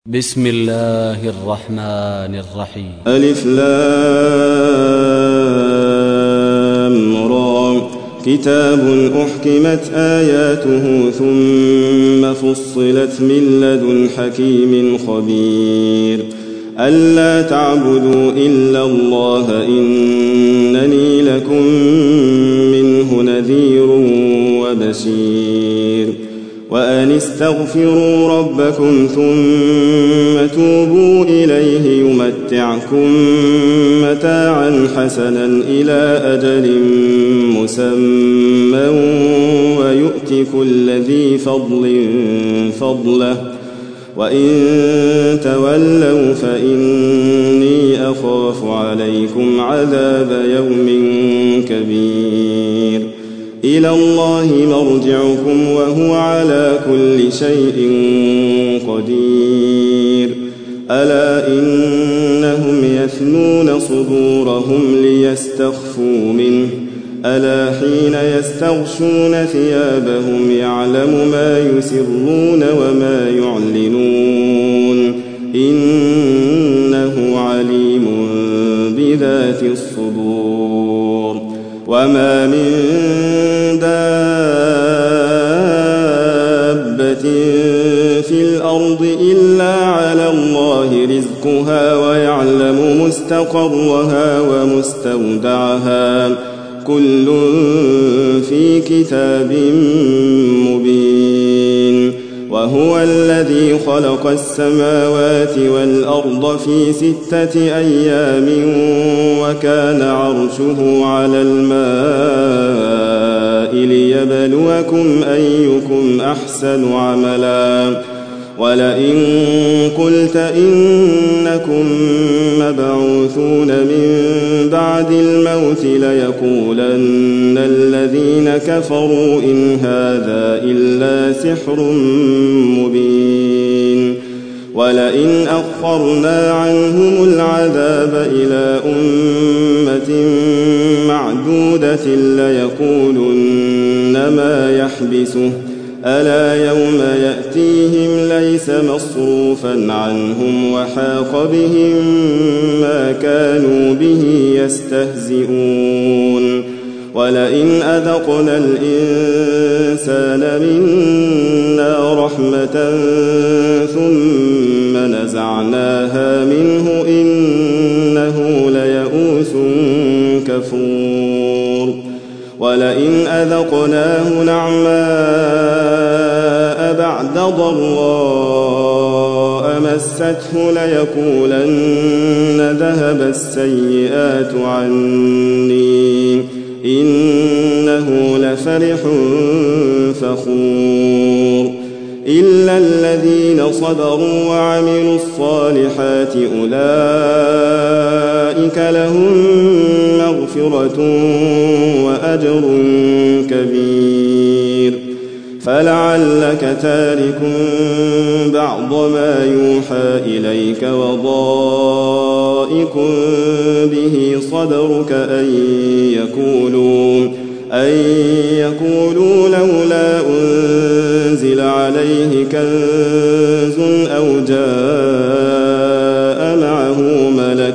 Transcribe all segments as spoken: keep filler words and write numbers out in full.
بسم الله الرحمن الرحيم. ألف لام را كتاب أحكمت آياته ثم فصلت من لدن حكيم خبير ألا تعبدوا إلا الله إنني لكم منه نذير وبشير وأن استغفروا ربكم ثم توبوا إليه يمتعكم متاعا حسنا إلى أجل مسمى ويؤت كل ذي فضل فضله وإن تولوا فإني أخاف عليكم عذاب يوم كبير إلى الله مرجعكم وهو على كل شيء قدير ألا إنهم يثنون صدورهم ليستخفوا منه ألا حين يستغشون ثيابهم يعلم ما يسرون وما يعلنون إنه عليم بذات الصدور وما من دابة في الأرض إلا على الله رزقها ويعلم مستقرها ومستودعها كل في كتاب مبين وهو الذي خلق السماوات والأرض في ستة أيام وكان عرشه على الماء ليبلوكم أيكم أحسن عملا ولئن قلت إنكم مبعوثون من بعد الموت ليقولن الذين كفروا إن هذا إلا سحر مبين ولئن أخرنا عنهم العذاب إلى أمة معدودة ليقولن ما يحبسه ألا يوم يأتيهم ليس مصروفا عنهم وحاق بهم ما كانوا به يستهزئون ولئن أذقنا الإنسان منا رحمة ثم نزعناها منه إنه ليئوس كفور ولئن أذقناه نعماء بعد ضراء مسته ليقولن ذهب السيئات عني إنه لفرح فخور إلا الذين صبروا وعملوا الصالحات أولئك لهم مغفرة وأجر كبير فلعلك تارك بعض ما يوحى إليك وضائق به صدرك أن يقولوا أن يقولوا لولا أنزل عليه كنز أو جاء معه ملك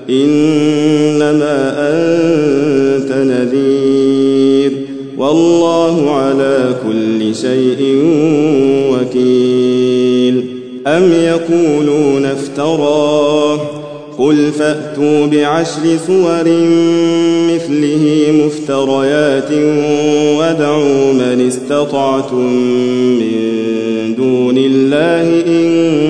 إنما أنت نذير والله على كل شيء وكيل أم يقولون افتراه قل فأتوا بعشر سور مثله مفتريات وادعوا من استطعتم من دون الله إن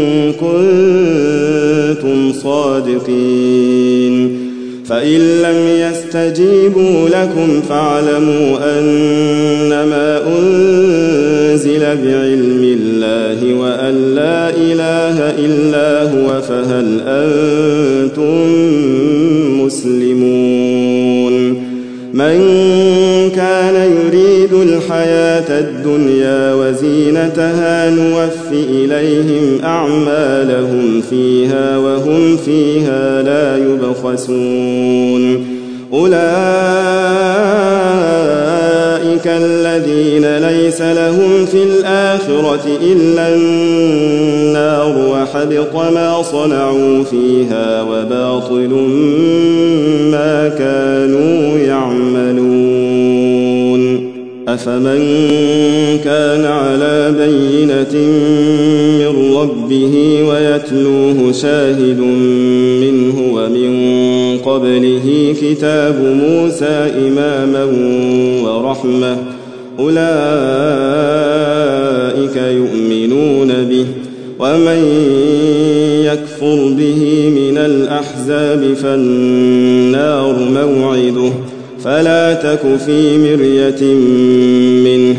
كنتم صادقين فإن لم يستجيبوا لكم فاعلموا أنما أنزل بعلم الله وأن لا إله إلا هو فهل أنتم مسلمون من كان يريد الحياة الدنيا وزينتها نوف إليهم أعمالهم فيها وهم فيها لا يبخسون أولئك أولئك الذين ليس لهم في الآخرة إلا النار وحبط ما صنعوا فيها وباطل ما كانوا يعملون. أفمن كان على بينة من ربه ويتلوه شاهد منه ومن قبله كتاب موسى إماما ورحمة أولئك يؤمنون به، ومن يكفر به من الأحزاب فالنار موعده، فلا تك في مرية منه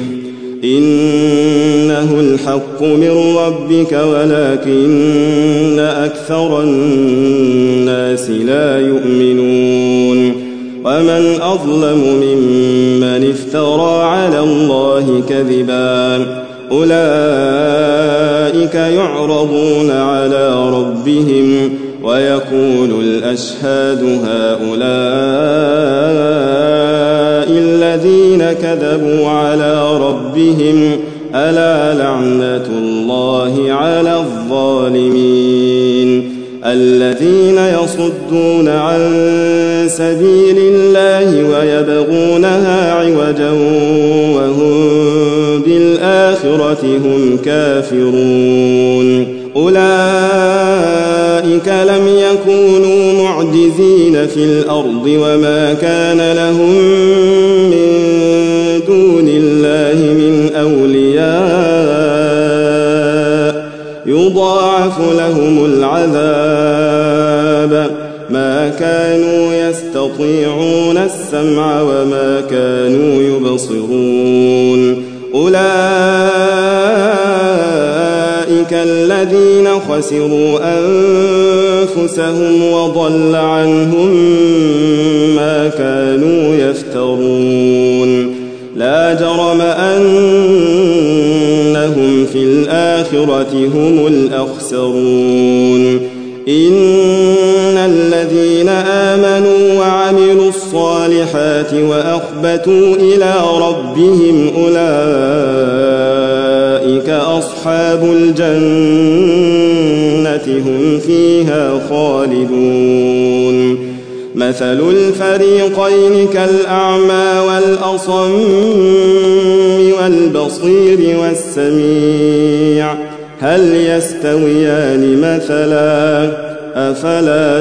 إنه الحق من ربك ولكن أكثر الناس لا يؤمنون. ومن أظلم ممن افترى على الله كذبا أولئك يعرضون على ربهم ويقول الأشهاد هؤلاء الذين كذبوا على ربهم ألا لعنة الله على الظالمين الذين يصدون عن سبيل الله ويبغونها عوجا وهم بالآخرة هم كافرون. أولئك لم يكونوا معجزين في الأرض وما كان لهم من دون الله من أولياء يضاعف لهم العذاب ما كانوا يستطيعون السمع وما كانوا يبصرون. أولئك الذين خسروا أنفسهم وضل عنهم ما كانوا يفترون. لا جرم أنهم في الآخرة هم الأخسرون. إن الذين آمنوا وعملوا الصالحات وأخبتوا إلى ربهم أولئك أصحاب الجنة هم فيها خالدون. مثل الفريقين كالأعمى والأصم والبصير والسميع هل يستويان مثلا أفلا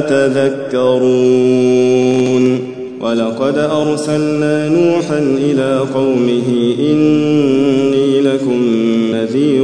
تذكرون. ولقد أرسلنا نوحا إلى قومه إني لكم نذير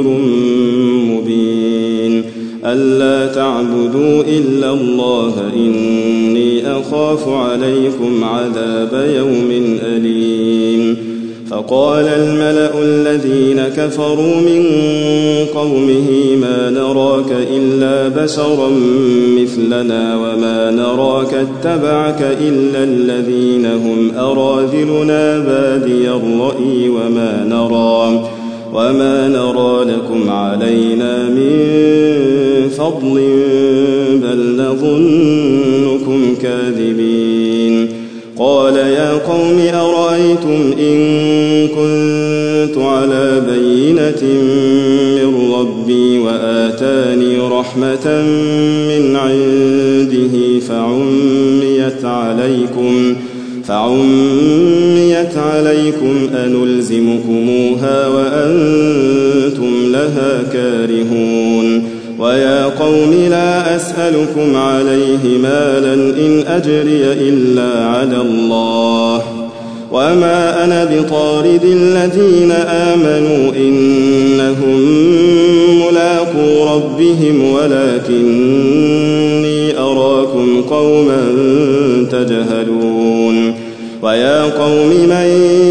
مبين ألا تعبدوا إلا الله إني أخاف عليكم عذاب يوم أليم. فقال الملأ الذين كفروا من قومه ما نراك إلا بشرا مثلنا وما نراك اتبعك إلا الذين هم أراذلنا بادي الرأي وما نرى وما نرى لكم علينا من فضل بل نظنكم كاذبين. قال يا قوم أرأيتم إن كنت على بينة من ربي وآتاني رحمة من عنده فعميت عليكم فعميت عليكم أنلزمكموها وأنتم لها كارهون. ويا قوم لا أسألكم عليه مالا إن أجري إلا على الله وما أنا بطارد الذين آمنوا إنهم ملاقو ربهم ولكني أراكم قوما تجهلون. ويا قوم من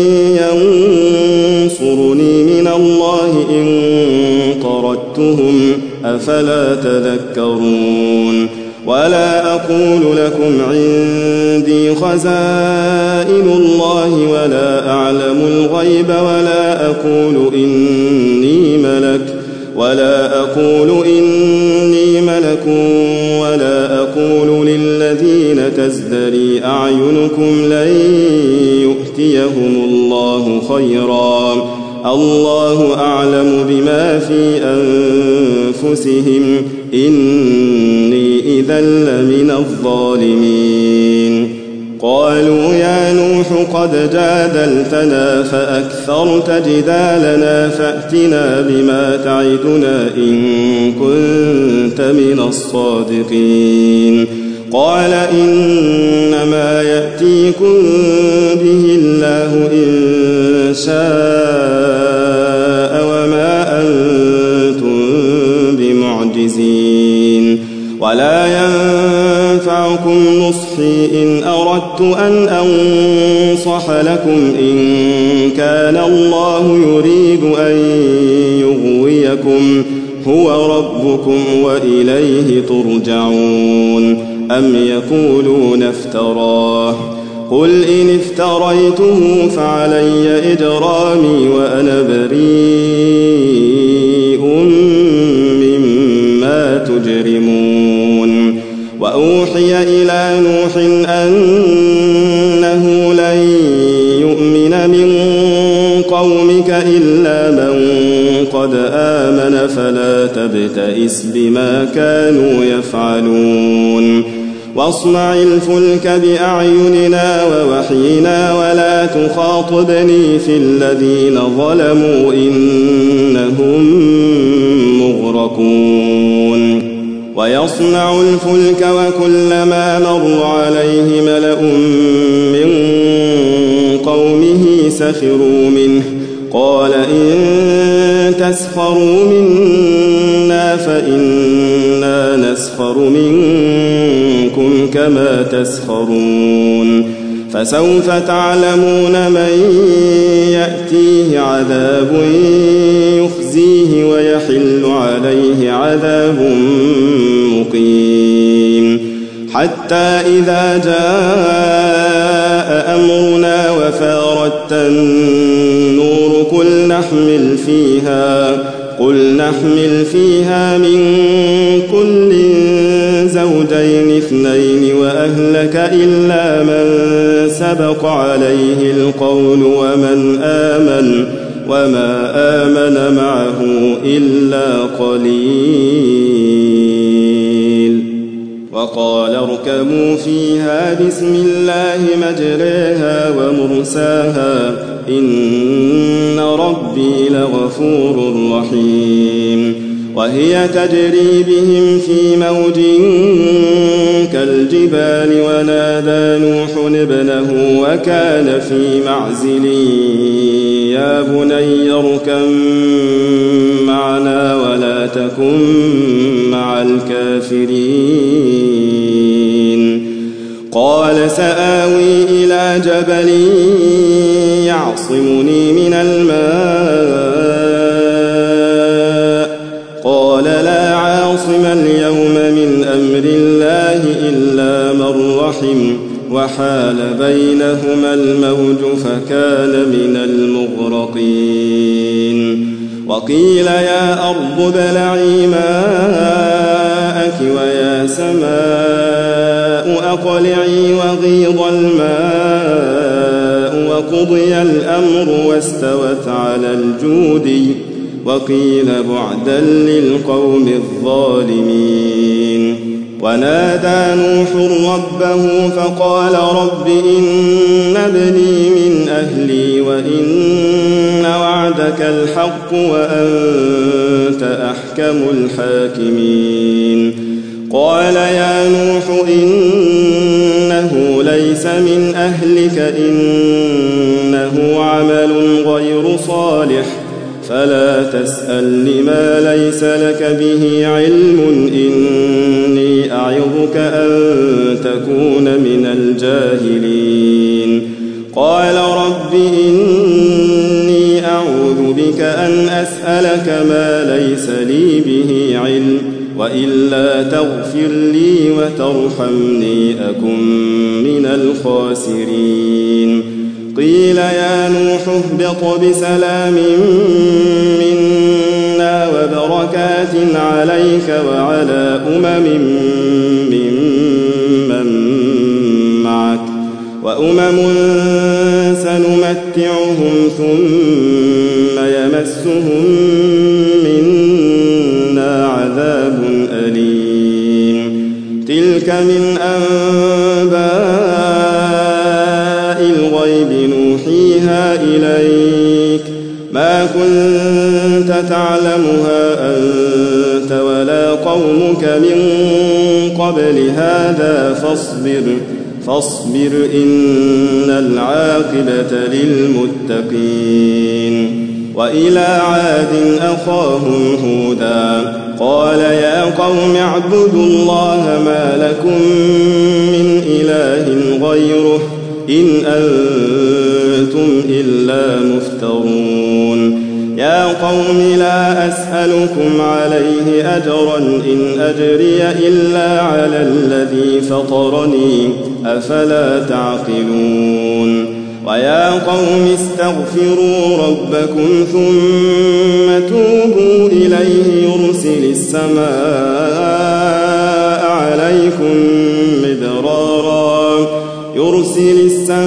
ينصرني من الله إن طردتهم أفلا تذكرون. ولا أقول لكم عندي خزائن الله ولا أعلم الغيب ولا أقول إني ملك ولا أقول إني ملك ولا أقول للذين تزدري أعينكم لن يؤتوا يؤتيهم الله خيرا، الله أعلم بما في أنفسهم، إني إذا لمن الظالمين. قالوا يا نوح قد جادلتنا فأكثرت جدالنا فأتنا بما تعدنا إن كنت من الصادقين. قال إنما يأتيكم به الله إن شاء وما أنتم بمعجزين، ولا ينفعكم نصحي إن أردت أن أنصح لكم إن كان الله يريد أن يغويكم، هو ربكم وإليه ترجعون. أم يقولون افتراه، قل إن افتريته فعلي إجرامي وأنا بريء مما تجرمون. وأوحي إلى نوح أنه لن يؤمن من قومك إلا من قد آمن فلا تبتئس بما كانوا يفعلون. واصنع الفلك بأعيننا ووحينا ولا تخاطبني في الذين ظلموا إنهم مغرقون. ويصنع الفلك وكلما مر عليه ملأ من قومه سخروا منه، قال إن تسخروا منا فإنا نسخر منكم كما تسخرون. فسوف تعلمون من يأتيه عذاب يخزيه ويحل عليه عذاب مقيم. حتى إذا جاء أمرنا وفارت النور قل نحمل فيها قل نحمل فيها من كل زوجين اثنين وأهلك إلا من سبق عليه القول ومن آمن وما آمن معه إلا قليل. وقال اركبوا فيها بسم الله مجريها ومرساها إن ربي لغفور رحيم. وهي تجري بهم في موج كالجبال ونادى نوح ابنه وكان في معزل يا بني اركب معنا ولا تكن مع الكافرين. قال سآوي إلى جبل يعصمني من الماء قال لا عاصم اليوم من أمر الله إلا من رحم وحال بينهما الموج فكان من المغرقين. وقيل يا أرض ابلعي ماءك ويا سماء أقلعي وغيض الماء وقضي الأمر واستوت على الجودي وقيل بعدا للقوم الظالمين. ونادى نوح ربه فقال رب إن ابني من أهلي وإن وعدك الحق وأنت أحكم الحاكمين. قال يا نوح إنه ليس من أهلك إنه عمل غير صالح فلا تسأل لما ليس لك به علم إني أعظك أن تكون من الجاهلين. قال رب إني أعوذ بك أن أسألك ما ليس لي به علم وإلا تغفر لي وترحمني أكن من الخاسرين. قيل يا نوح اهبط بسلام منا وبركات عليك وعلى أمم ممن معك وأمم سنمتعهم ثم يمسهم منا عذاب أليم تلك من أنباء الغيب نوحيها إليك ما كنت تعلمها أنت ولا قومك من قبل هذا فاصبر فاصبر إن العاقبة للمتقين وإلى عاد أخاهم هودا قال يا قوم اعبدوا الله ما لكم من إله غيره إن أنتم إلا مفترون يا قوم لا أسألكم عليه أجرا إن أجري إلا على الذي فطرني أفلا تعقلون ويا قوم استغفروا ربكم ثم توبوا إليه يرسل السماء عليكم مدرارا يرسل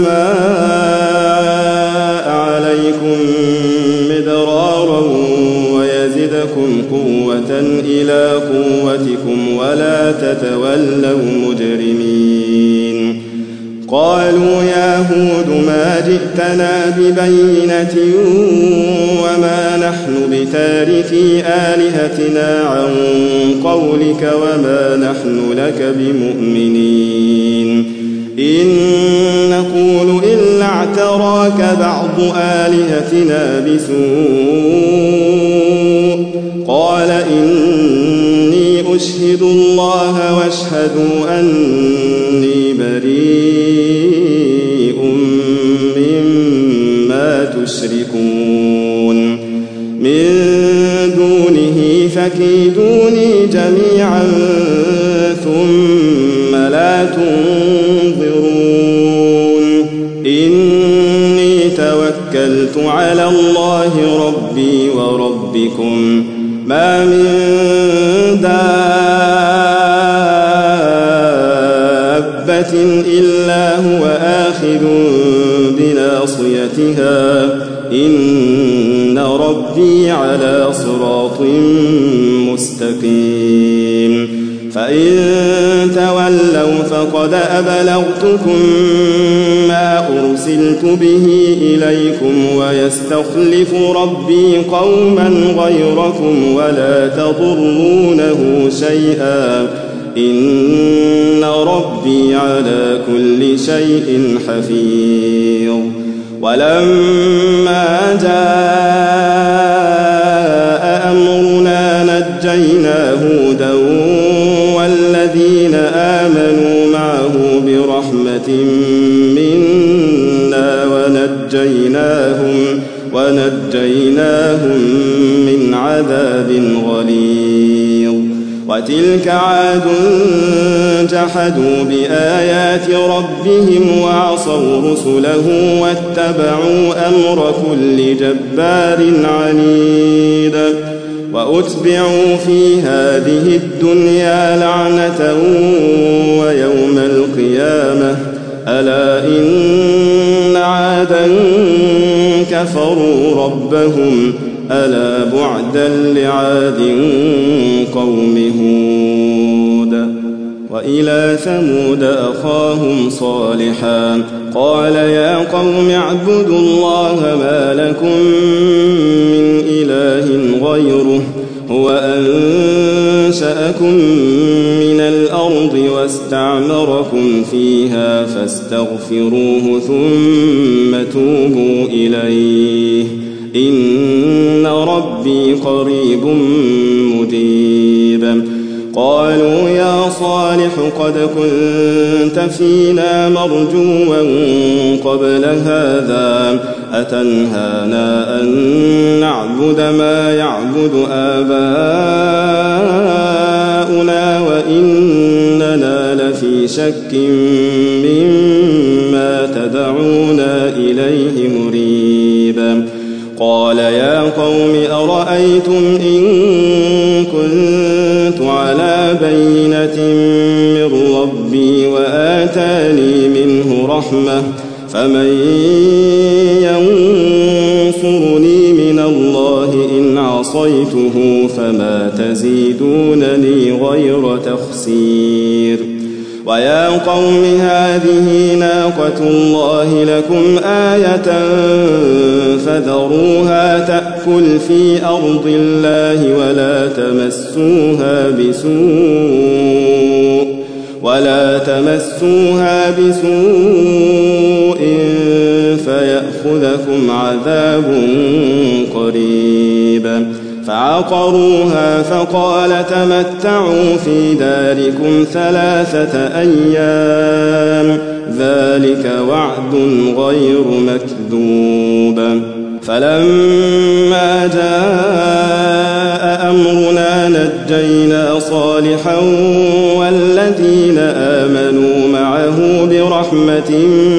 السماء عليكم مدرارا ويزدكم قوة إلى قوتكم ولا تتولوا مجرمين قالوا يا هود ما جئتنا ببينة وما نحن بتاركي آلهتنا عن قولك وما نحن لك بمؤمنين إن نقول إلا اعتراك بعض آلهتنا بسوء قال إني أشهد الله واشهدوا أني بريء مما تشركون من دونه فكيدوني جميعا ثم لا تنظرون إني توكلت على الله ربي وربكم ما من دابة إلا هو آخذ بناصيتها إن ربي على صراط مستقيم فإن تولوا فقد أبلغتكم ما أرسلت به إليكم ويستخلف ربي قوما غيركم ولا تضرونه شيئا إن ربي على كل شيء حفيظ ولما جاء أمرنا نجينا هودا والذين آمنوا معه برحمة منا ونجيناهم ونجيناهم من عذاب غليظ وتلك عاد جحدوا بآيات ربهم وعصوا رسله واتبعوا أمر كل جبار عنيد وأتبعوا في هذه الدنيا لعنة ويوم القيامة ألا إن عادا كفروا ربهم ألا بعدا لعاد قوم هود وإلى ثمود أخاهم صالحا قال يا قوم اعبدوا الله ما لكم من إله غيره هو أنشأكم من الأرض واستعمركم فيها فاستغفروه ثم توبوا إليه إن ربي قريب مجيب قالوا يا صالح قد كنت فينا مرجوا قبل هذا أتنهانا أن نعبد ما يعبد آباؤنا وإننا لفي شك مما تدعونا إليه مريب قال يا قوم أرأيتم إن كنت على بينة من ربي وآتاني منه رحمة فمن ينصرني من الله إن عصيته فما تزيدونني غير تخسير ويا قوم هذه ناقة الله لكم آية فذروها تأكل في أرض الله ولا تمسوها بسوء ولا تمسوها بسوء فيأخذكم عذاب قريب فعقروها فقال تمتعوا في داركم ثلاثة أيام ذلك وعد غير مكذوب فلما جاء أمرنا نجينا صالحا والذين آمنوا معه برحمة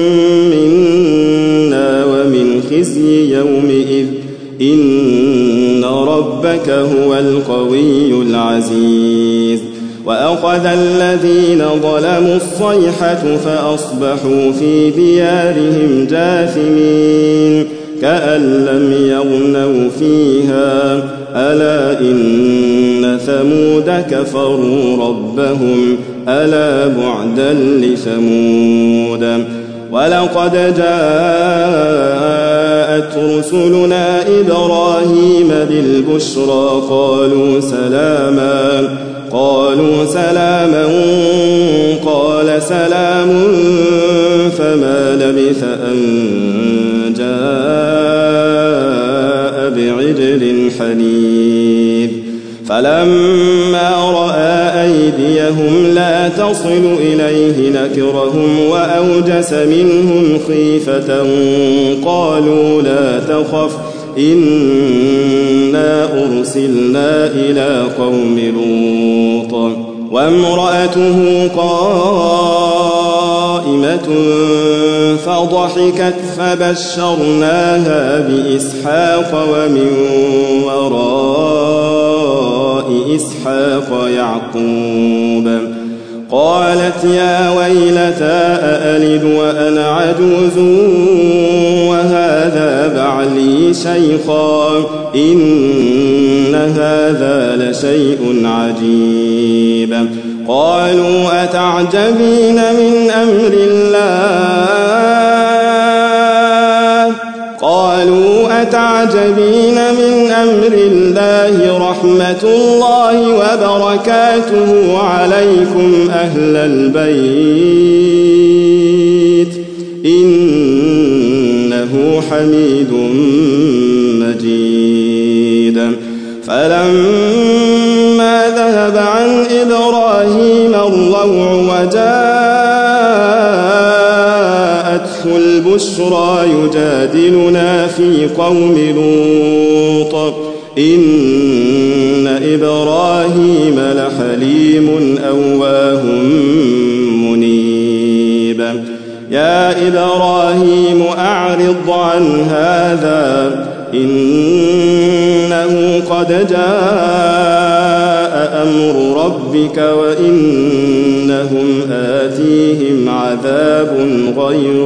منا ومن خزي يومئذ إن ربك هو القوي العزيز وأخذ الذين ظلموا الصيحة فأصبحوا في ديارهم جاثمين كأن لم يغنوا فيها ألا إن ثمود كفروا ربهم ألا بعدا لثمود ولقد جاءت رسلنا إبراهيم بالبشرى قالوا سلاما قالوا سلاما قال سلام فما لبث أن جاء بعجل حنيذ فلما رأى أيديهم لا تصل إليه نكرهم وأوجس منهم خيفة قالوا لا تخف إنا أرسلنا إلى قوم لوط وامرأته قائمة فضحكت فبشرناها بإسحاق ومن وراء إسحاق يعقوب قالت يا ويلتى أألد وأنا عجوز وهذا بعلي شيخا إن هذا لشيء عجيب قالوا أتعجبين من أمر الله قالوا أتعجبين من أمر الله رحمة الله وبركاته عليكم أهل البيت إنه حميد مجيد فلما ذهب عن إبراهيم الروع وجاءته البشرى يجادلنا في قوم لوط إن إبراهيم لحليم أواه منيب يا إبراهيم أعرض عن هذا إنه قد جاء أمر ربك وإنهم آتيهم عذاب غير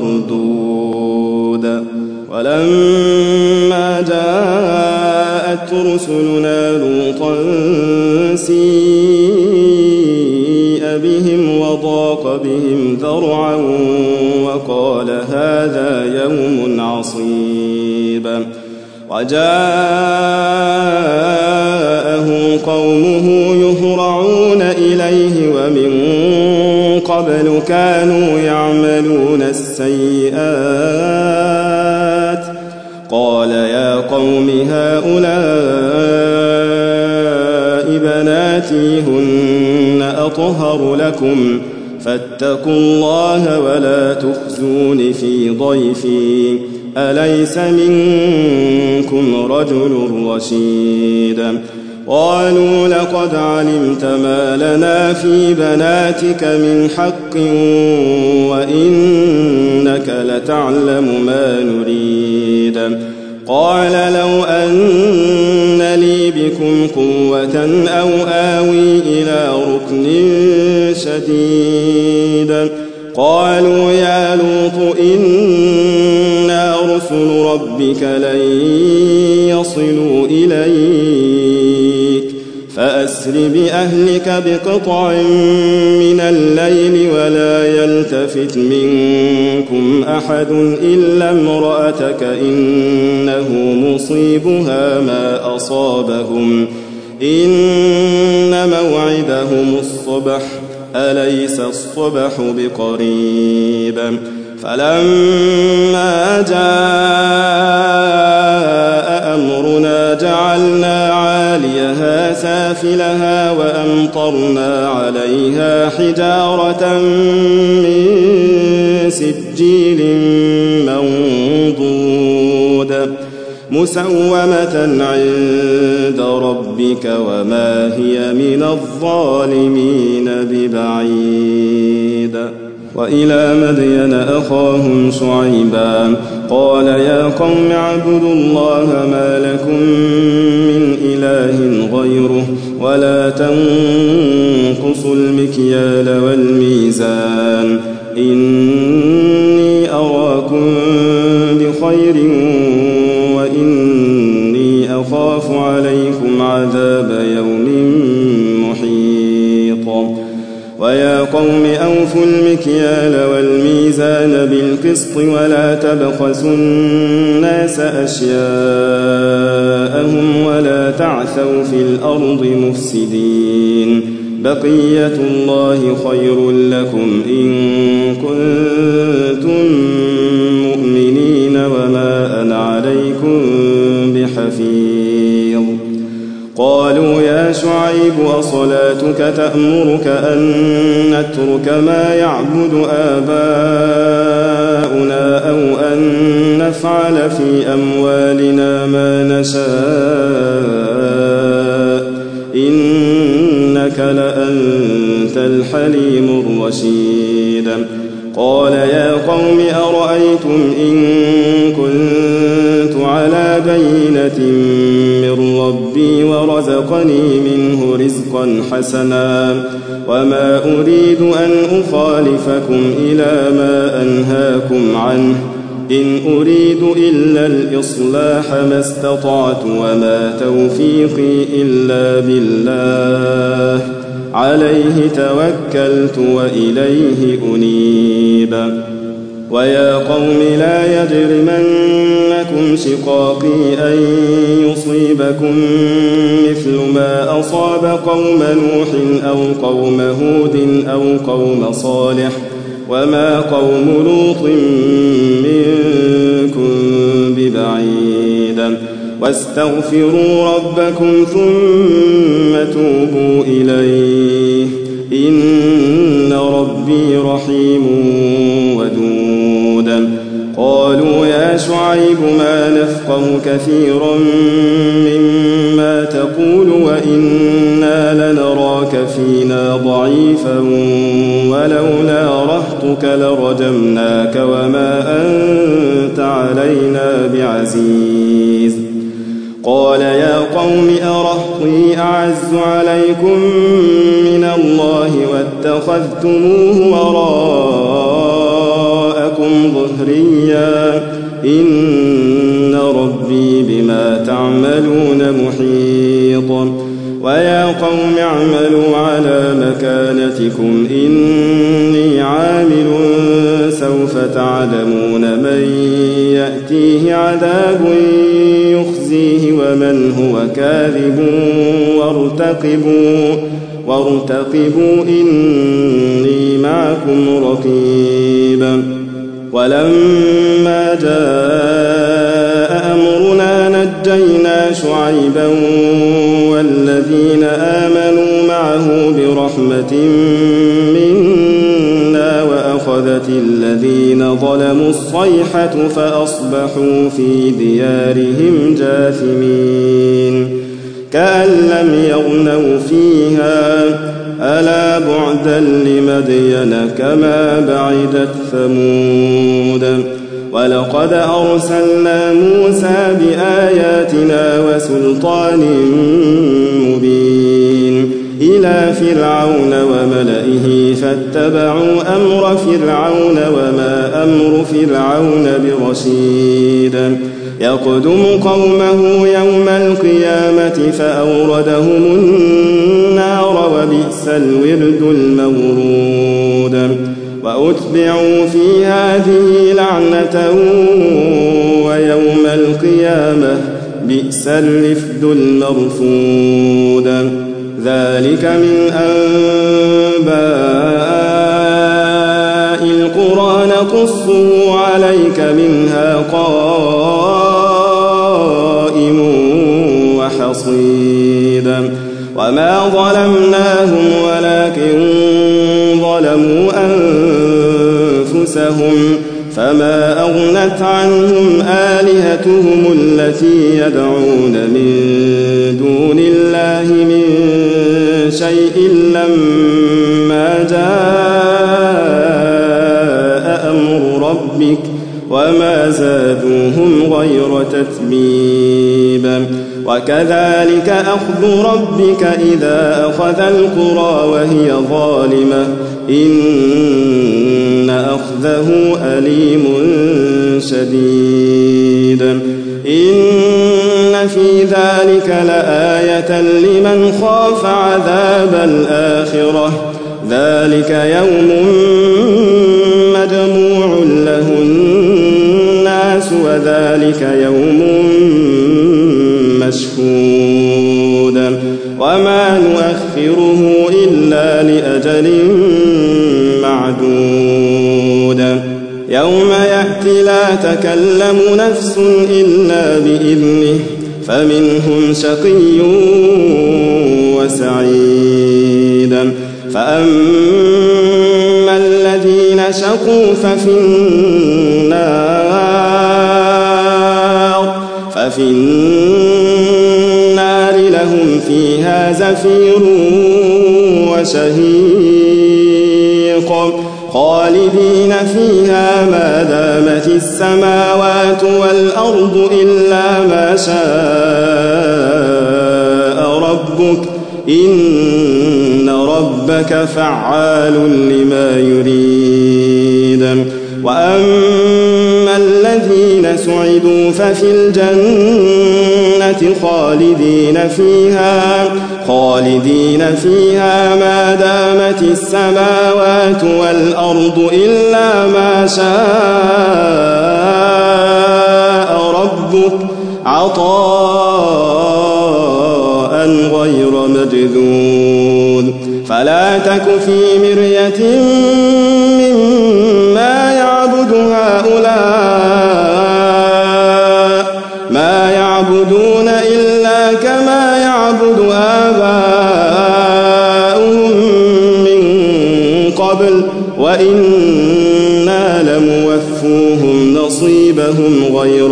مردود ولما جاءت رسلنا لوطا سيء بهم وضاق بهم ذرعا وقال هذا يوم عصيب وجاءه قومه يهرعون إليه ومن قبل كانوا يعملون السيئات قال يا قوم هؤلاء بناتي هن أطهر لكم فاتقوا الله ولا تخزون في ضيفي أليس منكم رجل رشيد قالوا لقد علمت ما لنا في بناتك من حق وإنك لتعلم ما نريد قال لو أن لي بكم قوة أو آوي إلى ركن شديد قالوا يا لوط إنا رسل ربك لن يصلوا إليك فأسر بأهلك بقطع من الليل ولا يلتفت منكم أحد إلا امرأتك إنه مصيبها ما أصابهم إن موعدهم الصبح أليس الصبح بقريب فلما جاء أمرنا جعلنا عاليها سافلها وأمطرنا عليها حجارة من سجيل منضود مسومة عند ربك وما هي من الظالمين ببعيد. وإلى مدين أخاهم شعيبا قال يا قوم اعبدوا الله ما لكم من إله غيره ولا تنقصوا المكيال والميزان إني أراكم بخير وإني أخاف عليكم عذاب يوم محيط. ويا قوم أوفوا المكيال والميزان بالقسط ولا تبخسوا الناس أشياءهم ولا تعثوا في الأرض مفسدين بقية الله خير لكم إن كنتم مؤمنين وما أنا عليكم بحفيظ. قالوا يا شعيب أصلاتك تأمرك أن نترك ما يعبد آباؤنا أو أن نفعل في أموالنا ما نشاء إنك لأنت الحليم الرشيد. قال يا قوم أرأيتم إن كنت على بينة من ربي ورزقني منه رزقا حسنا وما أريد أن أخالفكم إلى ما أنهاكم عنه إن أريد إلا الإصلاح ما استطعت وما توفيقي إلا بالله عليه توكلت وإليه أنيب. ويا قوم لا يجرمنكم شقاقي أن يصيبكم مثل ما أصاب قوم نوح أو قوم هود أو قوم صالح وما قوم لوط منكم ببعيد. واستغفروا ربكم ثم توبوا إليه إن ربي رحيم ودود. قالوا يا شعيب ما نفقه كثيرا مما تقول وإنا لنراك فينا ضعيفا ولولا رهطك لرجمناك وما أنت علينا بعزيز. قال يا قوم أرهطي أعز عليكم من الله واتخذتموه وراءكم ظهريا إن ربي بما تعملون محيط. ويا قوم اعملوا على مكانتكم إني عامل سوف تعلمون من يأتيه عذاب يخزيه ومن هو كاذب وارتقبوا وارتقبوا إني معكم رقيب. ولما جاء أمرنا نجينا شعيبا والذين آمنوا معه برحمة منا وأخذت الذين ظلموا الصيحة فأصبحوا في ديارهم جاثمين كأن لم يغنوا فيها ألا بعدا لمدين كما بعدت ثمود. ولقد أرسلنا موسى بآياتنا وسلطان مبين إلى فرعون وملئه فاتبعوا أمر فرعون وما أمر فرعون برشيد يقدم قومه يوم القيامة فأوردهم النار وبئس الورد المورود وأتبعوا في هذه لعنة ويوم القيامة بئس الرفد المرفود ذلك من أنباء القرى نقصه عليك منها قائم وحصيد وما ظلمناهم ولكن ظلموا أنفسهم فما أغنت عنهم آلهتهم التي يدعون من دون الله من شيء لما جاء أمر ربك وما زادوهم غير تتبيب وكذلك أخذ ربك إذا أخذ القرى وهي ظالمة إن أخذه أليم شديد إن في ذلك لآية لمن خاف عذاب الآخرة ذلك يوم مجموع له الناس وذلك يوم مشهود وما نؤخره إلا لأجل معدود يوم يأتي لا تكلم نفس إلا بإذنه فمنهم شقي وسعيد فأما الذين شقوا ففي النار ففي النار لهم فيها زفير وشهيق خالدين فيها ما دامت السماوات والأرض إلا ما شاء ربك إن ربك فعال لما يريد وأما الذين سعدوا ففي الجنة خالدين فيها خالدين فيها ما دامت السماوات والأرض إلا ما شاء ربك عطاء غير مجذوذ فلا تك في مرية مما يعبد هؤلاء ما يعبدون إلا كما يعبد آباؤهم من قبل وإنا لموفوهم نصيبهم غير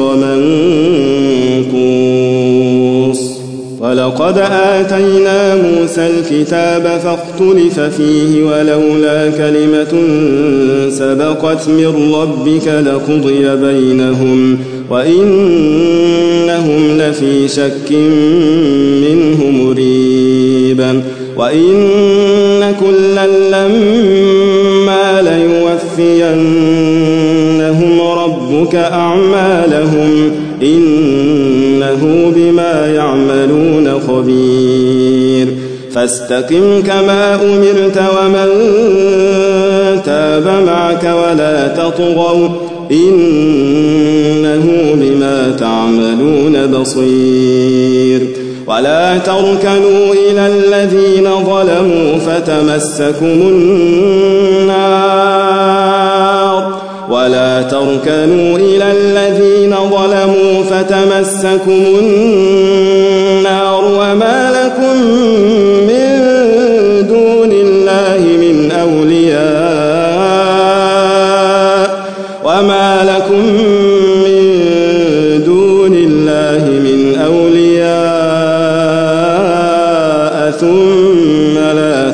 منقوص ولقد آتينا موسى الكتاب فاختلف فيه ولولا كلمة سبقت من ربك لقضي بينهم وإنهم لفي شك منه مريب وإن كلا لما ليوفينهم ربك أعمالهم إنه بما يعملون خبير فاستقم كما أمرت ومن تاب معك ولا تطغوا إنه بما تعملون بصير ولا تركنوا إلى الذين ظلموا فتمسكم النار ولا تركنوا إلى الذين ظلموا فتمسكم النار وما لكم من دون الله من أولياء وما لكم من دون الله من أولياء ثم لا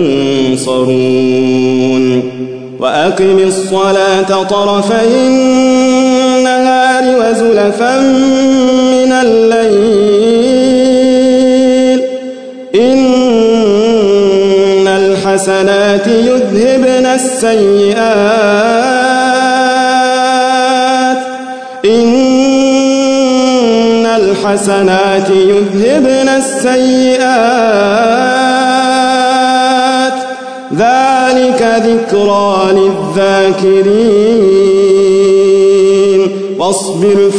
تنصرون وأقم الصلاة طرفي النهار وزلفا من الليل إن الحسنات يذهبن السيئات إن الحسنات يذهبن السيئات ذلك ذكرى للذاكرين واصبر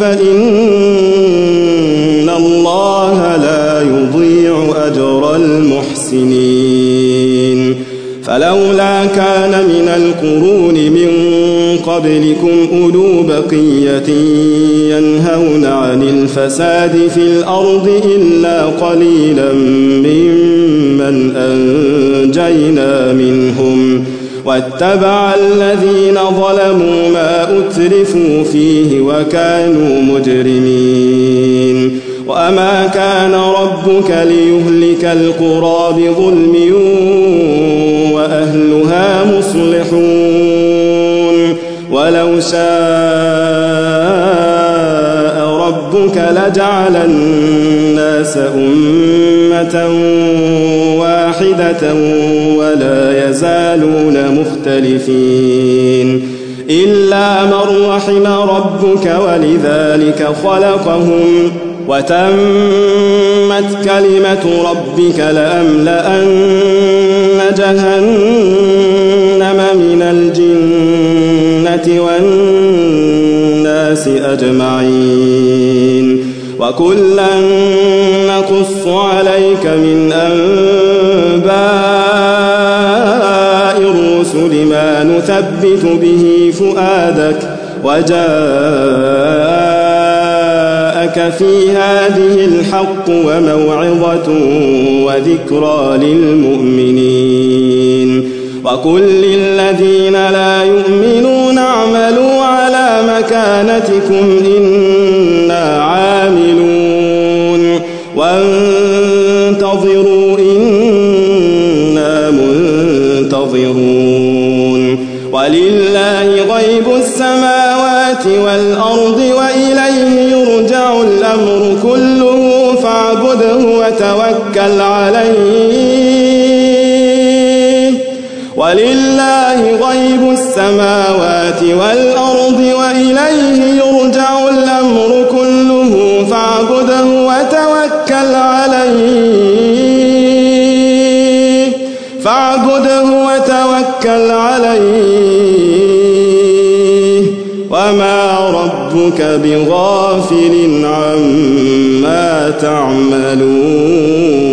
فإن الله لا يضيع أجر المحسنين فلولا كان من القرون من قبلكم أولو بقية ينهون عن الفساد في الأرض إلا قليلا ممن أنجينا منهم واتبع الذين ظلموا ما أترفوا فيه وكانوا مجرمين وما كان ربك ليهلك القرى بظلم وأهلها مصلحون ولو شاء ربك لجعل الناس أمة واحدة ولا يزالون مختلفين إلا من رحم ربك ولذلك خلقهم وتمت كلمة ربك لأملأن جهنم من الجنة والناس أجمعين وكلا نقص عليك من أنباء الرسل ما نثبت به فؤادك وجاءك في هذه الحق وموعظة وذكرى للمؤمنين وقل للذين لا يؤمنون اعملوا على مكانتكم إنا عاملون وانتظروا إنا منتظرون ولله غيب السماوات والأرض وإليه يرجع الأمر كله فاعبده وتوكل عليه ولله غيب السماوات والأرض وإليه يرجع الأمر كله فاعبده وتوكل عليه فاعبده وتوكل عليه وما ربك بغافل عما تعملون